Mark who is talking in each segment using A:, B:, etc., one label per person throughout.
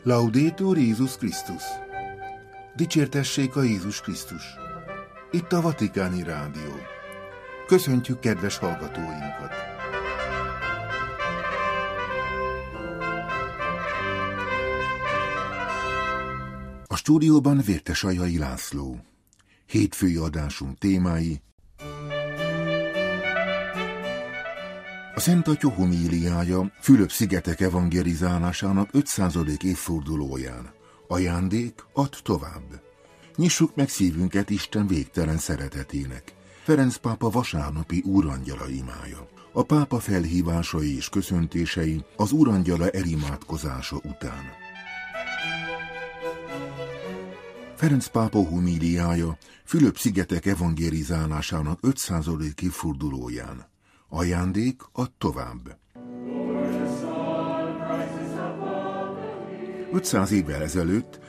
A: Laudetur Jézus Krisztus! Dicsértessék a Jézus Krisztus! Itt a Vatikáni Rádió. Köszöntjük kedves hallgatóinkat! A stúdióban Vértesajai László. Hétfői adásunk témái: a Szent Atya homíliája Fülöp-szigetek evangelizálásának 500. évfordulóján. Ajándék, add tovább. Nyissuk meg szívünket Isten végtelen szeretetének. Ferenc pápa vasárnapi úrangyala imája. A pápa felhívásai és köszöntései az úrangyala elimádkozása után. Ferenc pápa homíliája Fülöp-szigetek evangelizálásának 500. évfordulóján. Ajándék, add tovább. 500 évvel ezelőtt,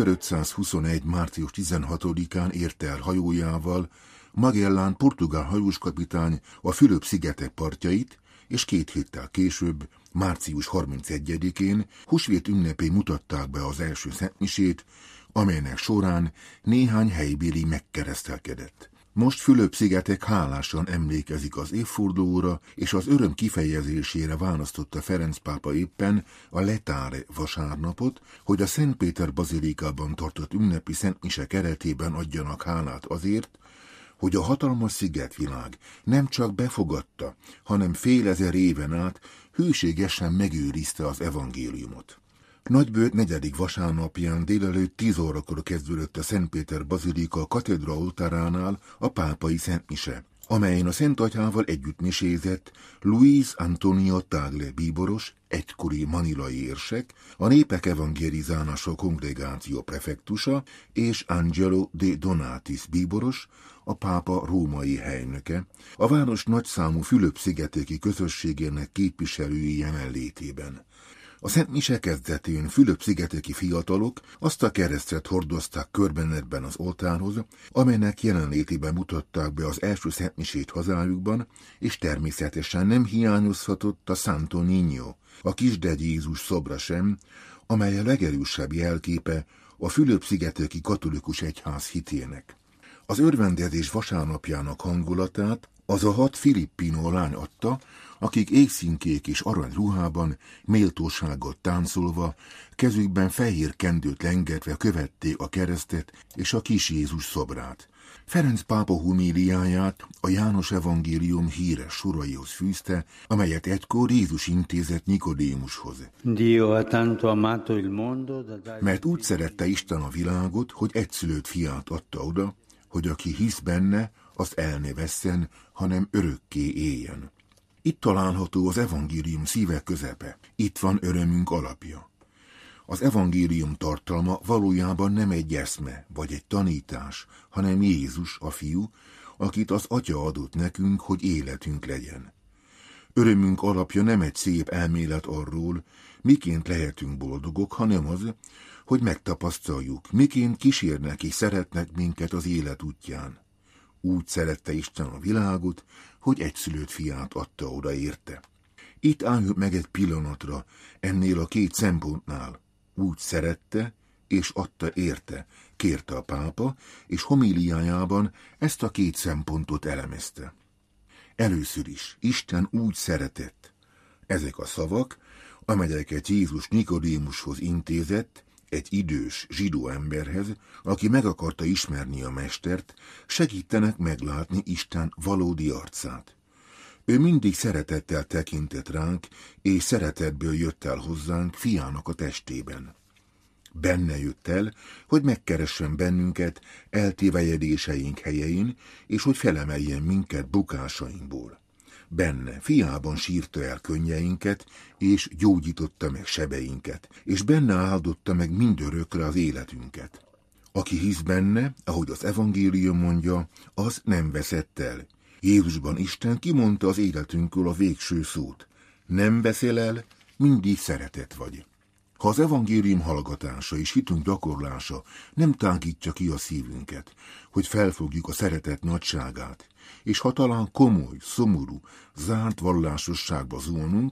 A: 1521. március 16-án érte el hajójával Magellán portugál hajóskapitány a Fülöp-szigetek partjait, és 2 héttel később, március 31-én húsvét ünnepén mutatták be az első szentmisét, amelynek során néhány helybéli megkeresztelkedett. Most Fülöp-szigetek hálásan emlékezik az évfordulóra, és az öröm kifejezésére választotta Ferenc pápa éppen a Letáre vasárnapot, hogy a Szent Péter bazilikában tartott ünnepi szentmise keretében adjanak hálát azért, hogy a hatalmas szigetvilág nem csak befogadta, hanem fél ezer éven át hűségesen megőrizte az evangéliumot. Nagybőt 4. vasárnapján délelőtt 10 órakor kezdődött a Szent Péter bazilika katedra oltáránál a pápai szentmise, amelyen a Szent Atyával együtt misézett Luis Antonio Tagle bíboros, egykori manilai érsek, a Népek Evangelizálása Kongregáció prefektusa és Angelo de Donatis bíboros, a pápa római helynöke, a város nagyszámú Fülöp-szigeteki közösségének képviselői jelenlétében. A szent mise kezdetén Fülöp-szigeteki fiatalok azt a keresztet hordozták körbenetben az oltárhoz, amelynek jelenlétében mutatták be az első szentmisét hazájukban, és természetesen nem hiányozhatott a Santo Niño, a kisdegy Jézus szobra sem, amely a legerősebb jelképe a Fülöp-szigeteki katolikus egyház hitének. Az örvendezés vasárnapjának hangulatát az a 6 filippino lány adta, akik égszínkék és arany ruhában, méltósággal táncolva, kezükben fehér kendőt lengetve követték a keresztet és a kis Jézus szobrát. Ferenc pápa homíliáját a János evangélium híres soraihoz fűzte, amelyet egykor Jézus intézett Nikodémushoz. Mert úgy szerette Isten a világot, hogy egyszülött fiát adta oda, hogy aki hisz benne, az el ne vesszen, hanem örökké éljen. Itt található az evangélium szíve közepe, itt van örömünk alapja. Az evangélium tartalma valójában nem egy eszme vagy egy tanítás, hanem Jézus, a fiú, akit az Atya adott nekünk, hogy életünk legyen. Örömünk alapja nem egy szép elmélet arról, miként lehetünk boldogok, hanem az, hogy megtapasztaljuk, miként kísérnek és szeretnek minket az élet útján. Úgy szerette Isten a világot, hogy egyszülött fiát adta oda érte. Itt álljunk meg egy pillanatra ennél a 2 szempontnál. Úgy szerette és adta érte, kérte a pápa, és homíliájában ezt a 2 szempontot elemezte. Először is Isten úgy szeretett. Ezek a szavak, amelyeket Jézus Nikodémushoz intézett, egy idős zsidó emberhez, aki meg akarta ismerni a mestert, segítenek meglátni Isten valódi arcát. Ő mindig szeretettel tekintett ránk, és szeretetből jött el hozzánk fiának a testében. Benne jött el, hogy megkeressen bennünket eltévejedéseink helyein, és hogy felemeljen minket bukásainkból. Benne, fiában sírta el könnyeinket, és gyógyította meg sebeinket, és benne áldotta meg mindörökre az életünket. Aki hisz benne, ahogy az evangélium mondja, az nem veszett el. Jézusban Isten kimondta az életünkről a végső szót. Nem veszel el, mindig szeretett vagy. Ha az evangélium hallgatása és hitünk gyakorlása nem tágítja ki a szívünket, hogy felfogjuk a szeretet nagyságát, és ha talán komoly, szomorú, zárt vallásosságba zuhanunk,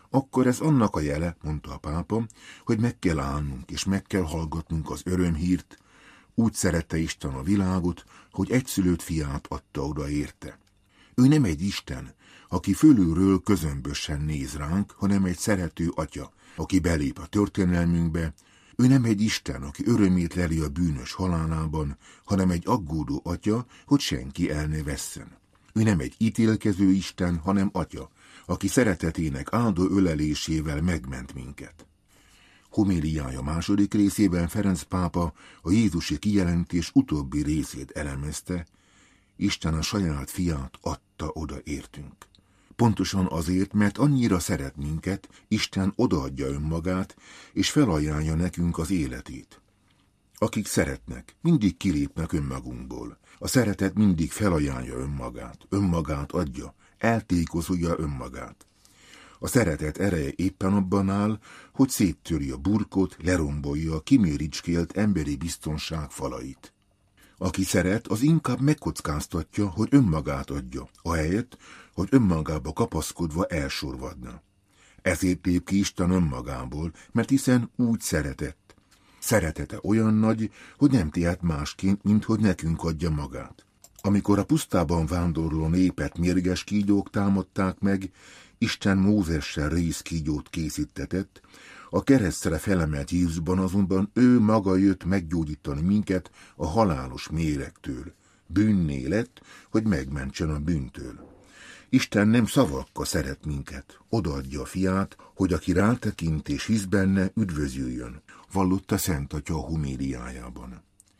A: akkor ez annak a jele, mondta a pápa, hogy meg kell állnunk és meg kell hallgatnunk az örömhírt. Úgy szerette Isten a világot, hogy egyszülött fiát adta oda érte. Ő nem egy Isten, aki fölülről közömbösen néz ránk, hanem egy szerető atya, aki belép a történelmünkbe. Ő nem egy Isten, aki örömét leli a bűnös halálában, hanem egy aggódó atya, hogy senki el ne vesszen. Ő nem egy ítélkező Isten, hanem atya, aki szeretetének áldó ölelésével megment minket. Homéliája második részében Ferenc pápa a jézusi kijelentés utóbbi részét elemezte: Isten a saját fiát adta oda értünk. Pontosan azért, mert annyira szeret minket, Isten odaadja önmagát, és felajánlja nekünk az életét. Akik szeretnek, mindig kilépnek önmagunkból. A szeretet mindig felajánlja önmagát adja, eltékozolja önmagát. A szeretet ereje éppen abban áll, hogy széttöri a burkot, lerombolja a kiméricskélt emberi biztonság falait. Aki szeret, az inkább megkockáztatja, hogy önmagát adja, ahelyett, hogy önmagába kapaszkodva elsorvadna. Ezért lép ki Isten önmagából, mert hiszen úgy szeretett. Szeretete olyan nagy, hogy nem tehet másként, mint hogy nekünk adja magát. Amikor a pusztában vándorló népet mérges kígyók támadták meg, Isten Mózessel rézkígyót készítetett, a keresztre felemelt Jézusban azonban ő maga jött meggyógyítani minket a halálos méregtől. Bűnné lett, hogy megmentsen a bűntől. Isten nem szavakkal szeret minket, odaadja a fiát, hogy aki rátekint és hisz benne, üdvözüljön, vallotta Szent Atya a homéliájában.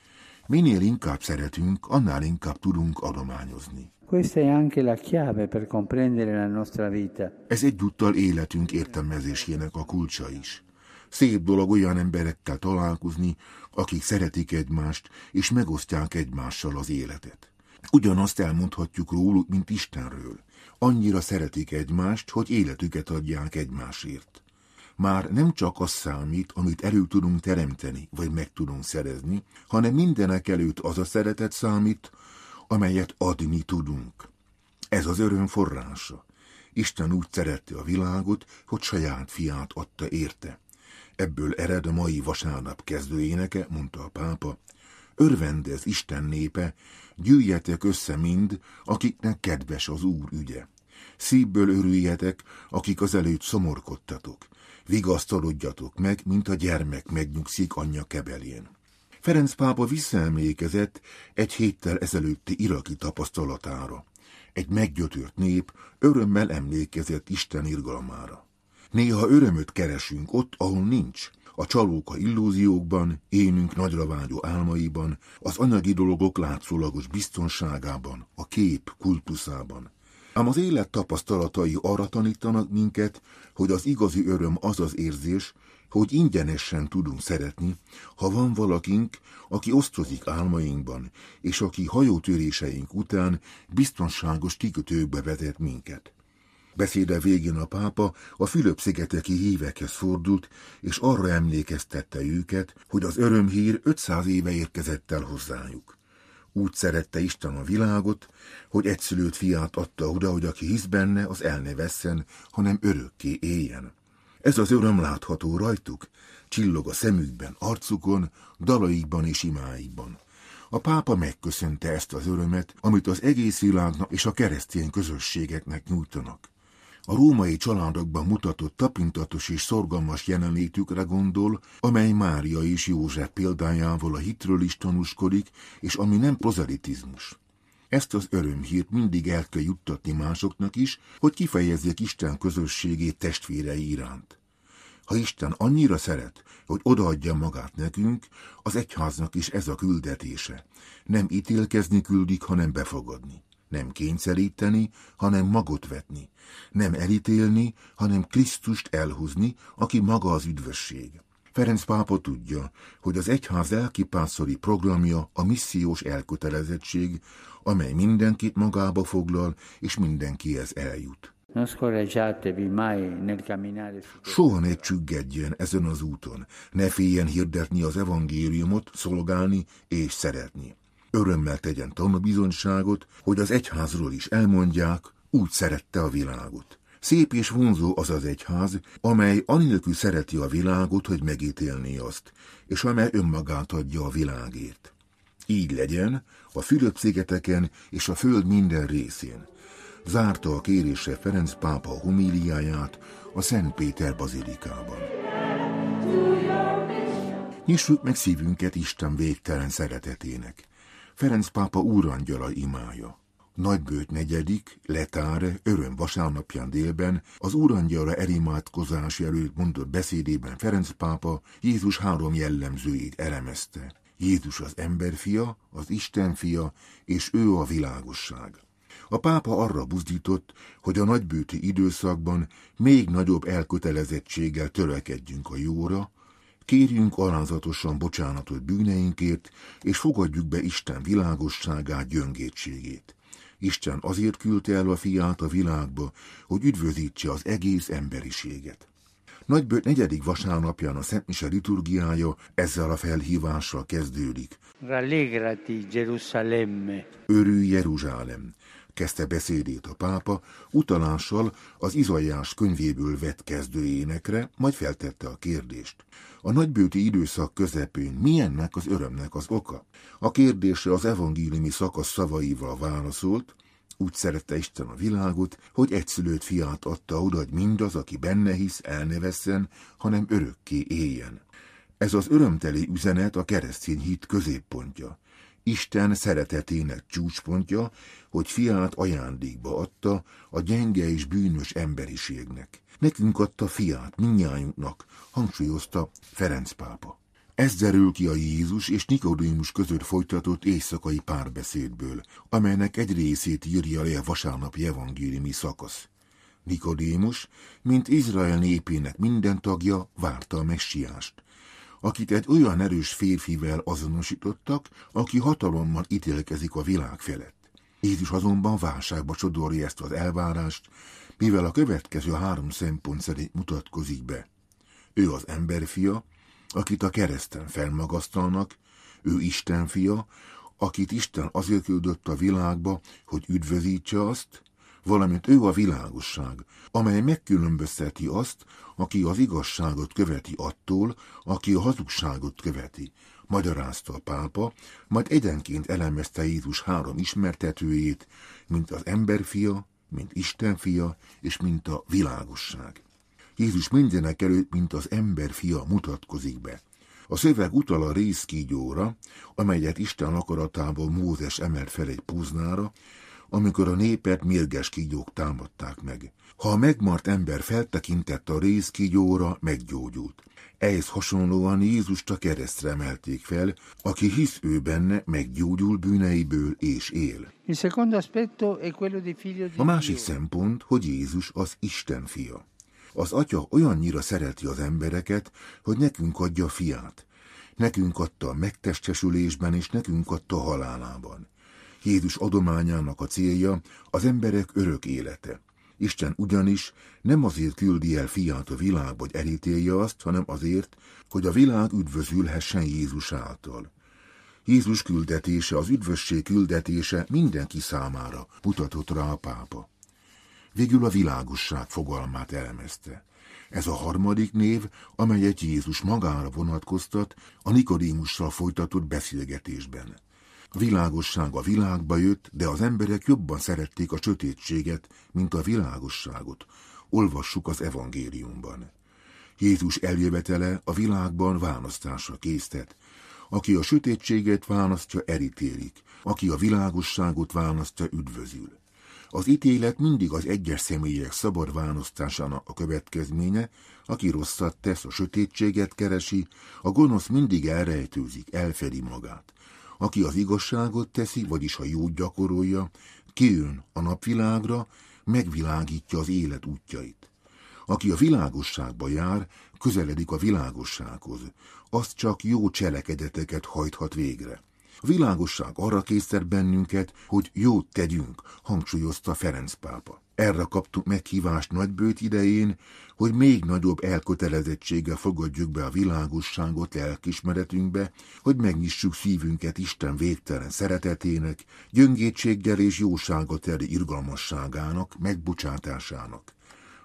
A: Minél inkább szeretünk, annál inkább tudunk adományozni.
B: Questa è anche la chiave per comprendere la nostra vita.
A: Ez egyúttal életünk értelmezésének a kulcsa is. Szép dolog olyan emberekkel találkozni, akik szeretik egymást, és megosztják egymással az életet. Ugyanazt elmondhatjuk róluk, mint Istenről. Annyira szeretik egymást, hogy életüket adják egymásért. Már nem csak az számít, amit elő tudunk teremteni, vagy meg tudunk szerezni, hanem mindenek előtt az a szeretet számít, amelyet adni tudunk. Ez az öröm forrása. Isten úgy szerette a világot, hogy saját fiát adta érte. Ebből ered a mai vasárnap kezdőéneke, mondta a pápa: örvendez Isten népe, gyűjjetek össze mind, akiknek kedves az Úr ügye. Szívből örüljetek, akik azelőtt szomorkodtatok. Vigasztalodjatok meg, mint a gyermek megnyugszik anyja kebelén. Ferenc pápa visszaemlékezett egy héttel ezelőtti iraki tapasztalatára. Egy meggyötört nép örömmel emlékezett Isten irgalmára. Néha örömöt keresünk ott, ahol nincs, a csalóka illúziókban, énünk nagyra vágyó álmaiban, az anyagi dolgok látszólagos biztonságában, a kép kultuszában. Ám az élet tapasztalatai arra tanítanak minket, hogy az igazi öröm az az érzés, hogy ingyenesen tudunk szeretni, ha van valakink, aki osztozik álmainkban, és aki hajótöréseink után biztonságos kikötőkbe vezet minket. Beszéde végén a pápa a Fülöp-szigeteki hívekhez fordult, és arra emlékeztette őket, hogy az örömhír 500 éve érkezett el hozzájuk. Úgy szerette Isten a világot, hogy egyszülött fiát adta oda, hogy aki hisz benne, az el ne vesszen, hanem örökké éljen. Ez az öröm látható rajtuk, csillog a szemükben, arcukon, dalaikban és imáikban. A pápa megköszönte ezt az örömet, amit az egész világnak és a keresztény közösségeknek nyújtanak. A római családokban mutatott tapintatos és szorgalmas jelenlétükre gondol, amely Mária és József példájával a hitről is tanúskodik, és ami nem prozelitizmus. Ezt az örömhírt mindig el kell juttatni másoknak is, hogy kifejezzék Isten közösségét testvérei iránt. Ha Isten annyira szeret, hogy odaadja magát nekünk, az egyháznak is ez a küldetése. Nem ítélkezni küldik, hanem befogadni. Nem kényszeríteni, hanem magot vetni. Nem elítélni, hanem Krisztust elhozni, aki maga az üdvösség. Ferenc pápa tudja, hogy az egyház lelkipásztori programja a missziós elkötelezettség, amely mindenkit magába foglal, és mindenkihez eljut. Soha ne csüggedjen ezen az úton, ne féljen hirdetni az evangéliumot, szolgálni és szeretni. Örömmel tegyen tanúbizonyságot, hogy az egyházról is elmondják, úgy szerette a világot. Szép és vonzó az az egyház, amely anélkül szereti a világot, hogy megítélné azt, és amely önmagát adja a világért. Így legyen a Fülöp-szigeteken és a föld minden részén. Zárta a kérésre Ferenc pápa homíliáját a Szent Péter bazilikában. Nyissuk meg szívünket Isten végtelen szeretetének. Ferenc pápa úrangyala imája. Nagybőt 4. Letáre öröm vasárnapján délben az úrangyalra elimádkozás előtt mondott beszédében Ferenc pápa Jézus 3 jellemzőjét elemezte. Jézus az emberfia, az Isten fia, és ő a világosság. A pápa arra buzdított, hogy a nagybőti időszakban még nagyobb elkötelezettséggel törekedjünk a jóra, kérjünk alázatosan bocsánatot bűneinkért, és fogadjuk be Isten világosságát, gyöngétségét. Isten azért küldte el a fiát a világba, hogy üdvözítse az egész emberiséget. Nagybőt 4. vasárnapján a Szentmise liturgiája ezzel a felhívással kezdődik.
B: Rallegrati, Gerusalemme.
A: Örülj, Jeruzsálem! Kezdte beszédét a pápa, utalással az Izaiás könyvéből vett kezdőénekre, majd feltette a kérdést. A nagybőti időszak közepén milyennek az örömnek az oka? A kérdésre az evangéliumi szakasz szavaival válaszolt: úgy szerette Isten a világot, hogy egyszülött fiát adta oda, hogy mindaz, aki benne hisz, el ne vesszen, hanem örökké éljen. Ez az örömteli üzenet a keresztény hit középpontja. Isten szeretetének csúcspontja, hogy fiát ajándékba adta a gyenge és bűnös emberiségnek. Nekünk adta fiát, mindnyájunknak, hangsúlyozta Ferenc pápa. Ez derül ki a Jézus és Nikodémus között folytatott éjszakai párbeszédből, amelynek egy részét írja le a vasárnapi evangéliumi szakasz. Nikodémus, mint Izrael népének minden tagja, várta a messiást, akit egy olyan erős férfivel azonosítottak, aki hatalommal ítélkezik a világ felett. Jézus azonban válságba sodorja ezt az elvárást, mivel a következő 3 szempont szerint mutatkozik be. Ő az emberfia, akit a kereszten felmagasztalnak, ő Isten fia, akit Isten azért küldött a világba, hogy üdvözítse azt, valamint ő a világosság, amely megkülönbözteti azt, aki az igazságot követi attól, aki a hazugságot követi, magyarázta a pápa, majd egyenként elemezte Jézus 3 ismertetőjét, mint az emberfia, mint Isten fia, és mint a világosság. Jézus mindenek előtt, mint az emberfia mutatkozik be. A szöveg utal a rézkígyóra, amelyet Isten akaratából Mózes emelt fel egy póznára, amikor a népet mérges kígyók támadták meg. Ha a megmart ember feltekintett a rézkígyóra, meggyógyult. Ehhez hasonlóan Jézust a keresztre emelték fel, aki hisz ő benne, meggyógyul bűneiből és él. A másik szempont, hogy Jézus az Isten fia. Az Atya olyannyira szereti az embereket, hogy nekünk adja fiát. Nekünk adta a megtestesülésben, és nekünk adta a halálában. Jézus adományának a célja az emberek örök élete. Isten ugyanis nem azért küldi el fiát a világba, hogy elítélje azt, hanem azért, hogy a világ üdvözülhessen Jézus által. Jézus küldetése, az üdvösség küldetése mindenki számára, mutatott rá a pápa. Végül a világosság fogalmát elemezte. Ez a harmadik név, amelyet Jézus magára vonatkoztat a Nikodémussal folytatott beszélgetésben. A világosság a világba jött, de az emberek jobban szerették a sötétséget, mint a világosságot. Olvassuk az evangéliumban. Jézus eljövetele a világban választásra késztet. Aki a sötétséget választja, elítélik. Aki a világosságot választja, üdvözül. Az ítélet mindig az egyes személyek szabad választásának a következménye, aki rosszat tesz, a sötétséget keresi, a gonosz mindig elrejtőzik, elfedi magát. Aki az igazságot teszi, vagyis a jót gyakorolja, kijön a napvilágra, megvilágítja az élet útjait. Aki a világosságba jár, közeledik a világossághoz, azt csak jó cselekedeteket hajthat végre. A világosság arra késztet bennünket, hogy jót tegyünk, hangsúlyozta Ferenc pápa. Erre kaptuk meghívást Nagybőt idején, hogy még nagyobb elkötelezettséggel fogadjuk be a világosságot lelkiismeretünkbe, hogy megnyissuk szívünket Isten végtelen szeretetének, gyöngétséggel és jóságot teli irgalmasságának, megbocsátásának.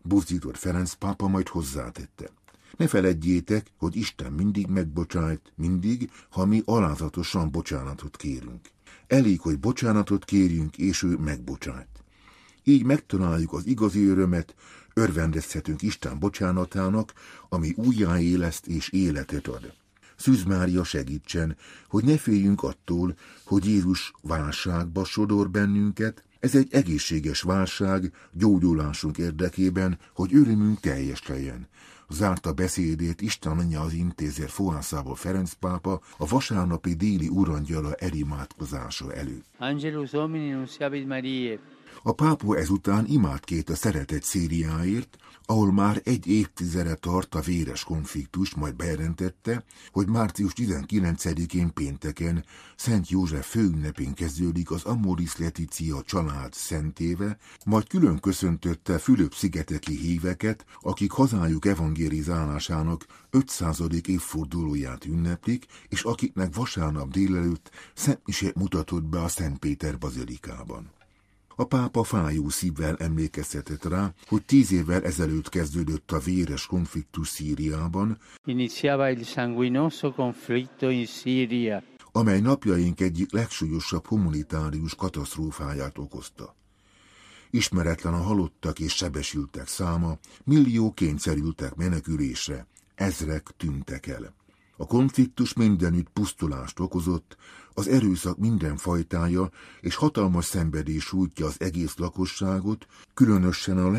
A: buzdított Ferenc pápa, majd hozzátette. Ne feledjétek, hogy Isten mindig megbocsájt, mindig, ha mi alázatosan bocsánatot kérünk. Elég, hogy bocsánatot kérjünk, és ő megbocsájt. Így megtaláljuk az igazi örömet, örvendezhetünk Isten bocsánatának, ami újjáéleszt és életet ad. Szűz Mária segítsen, hogy ne féljünk attól, hogy Jézus válságba sodor bennünket. Ez egy egészséges válság, gyógyulásunk érdekében, hogy örömünk teljes legyen. Zárta beszédét Isten Anyja az intézet fohászából Ferenc pápa a vasárnapi déli urangyala elimádkozása előtt.
B: Angelus Domini nunciavit Mariae.
A: A pápa ezután imádkét a szeretet Szíriáért, ahol már egy évtizede tart a véres konfliktus, majd bejelentette, hogy március 19-én pénteken Szent József főünnepén kezdődik az Amoris Laetitia család szentéve, majd külön köszöntötte Fülöp-szigeteki híveket, akik hazájuk evangelizálásának 500. évfordulóját ünneplik, és akiknek vasárnap délelőtt szentmisét mutatott be a Szent Péter bazilikában. A pápa fájó szívvel emlékeztetett rá, hogy 10 évvel ezelőtt kezdődött a véres konfliktus Szíriában,
B: Iniziava il sanguinoso conflitto in Siria,
A: amely napjaink egyik legsúlyosabb humanitárius katasztrófáját okozta. Ismeretlen a halottak és sebesültek száma, milliók kényszerültek menekülésre, ezrek tűntek el. A konfliktus mindenütt pusztulást okozott, az erőszak minden fajtája és hatalmas szenvedés sújtja az egész lakosságot, különösen a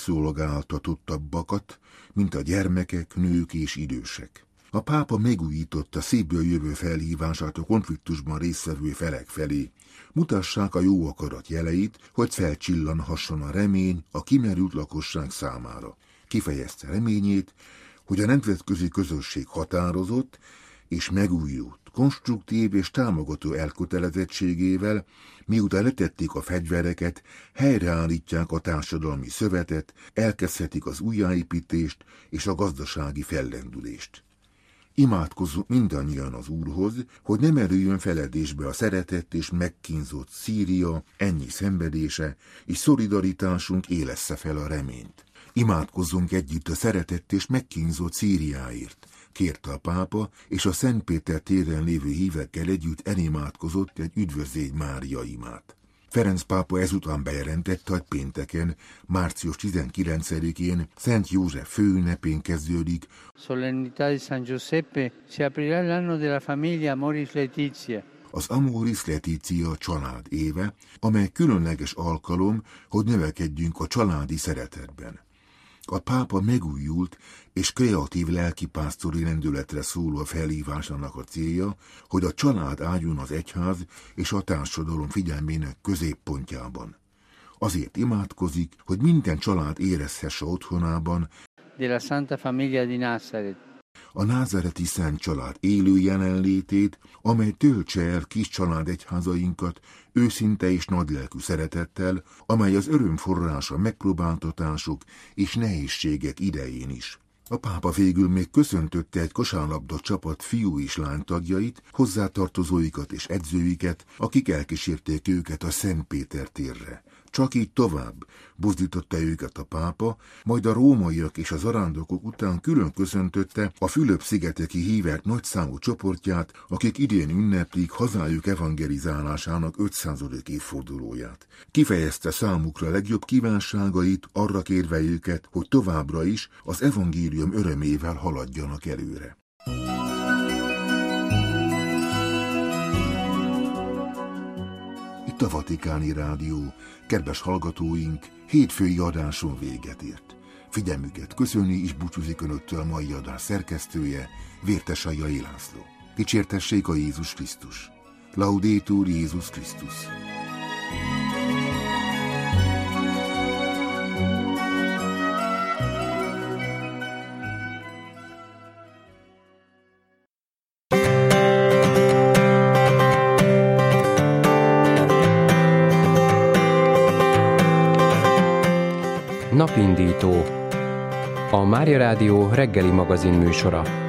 A: legkiszolgáltatottabbakat, mint a gyermekek, nők és idősek. A pápa megújította szépből jövő felhívását a konfliktusban résztvevő felek felé. Mutassák a jó akarat jeleit, hogy felcsillanhasson a remény a kimerült lakosság számára. Kifejezte reményét, hogy a nemzetközi közösség határozott és megújult, konstruktív és támogató elkötelezettségével, miután letették a fegyvereket, helyreállítják a társadalmi szövetet, elkezdhetik az újjáépítést és a gazdasági fellendülést. Imádkozzunk mindannyian az Úrhoz, hogy ne merüljön feledésbe a szeretett és megkínzott Szíria ennyi szenvedése, és szolidaritásunk élessze fel a reményt. Imádkozzunk együtt a szeretett és megkínzott Szíriáért, kérte a pápa, és a Szent Péter téren lévő hívekkel együtt elimádkozott egy Üdvözlégy Mária imát. Ferenc pápa ezután bejelentette, hogy pénteken, március 19-én Szent József főünnepén kezdődik
B: Solennità di San Giuseppe, si aprirà l'anno della famiglia Amoris Laetitia.
A: Az Amoris Laetitia család éve, amely különleges alkalom, hogy növekedjünk a családi szeretetben. A pápa megújult és kreatív lelkipásztori lendületre szóló felhívásának a célja, hogy a család álljon az egyház és a társadalom figyelmének középpontjában. Azért imádkozik, hogy minden család érezhesse otthonában
B: Della Santa Famiglia di Nazaret.
A: a názáreti Szent Család élő jelenlétét, amely töltse el kis család egyházainkat őszinte és nagylelkű szeretettel, amely az öröm forrása megpróbáltatások és nehézségek idején is. A pápa végül még köszöntötte egy kosárlabda csapat fiú és lány tagjait, hozzátartozóikat és edzőiket, akik elkísérték őket a Szent Péter térre. Csak így tovább buzdította őket a pápa, majd a rómaiak és a zarándokok után külön köszöntötte a Fülöp-szigeteki hívek nagyszámú csoportját, akik idén ünneplik hazájuk evangelizálásának 500. évfordulóját. Kifejezte számukra legjobb kívánságait, arra kérve őket, hogy továbbra is az evangélium örömével haladjanak előre. Itt a Vatikáni Rádió, kedves hallgatóink, hétfői adáson véget ért. Figyelmüket köszönni és búcsúzik önöktől a mai adás szerkesztője, Vértes Ajai László. Dicsértessék a Jézus Krisztus! Laudetur Jézus Krisztus!
C: Napindító. A Mária Rádió reggeli magazin műsora.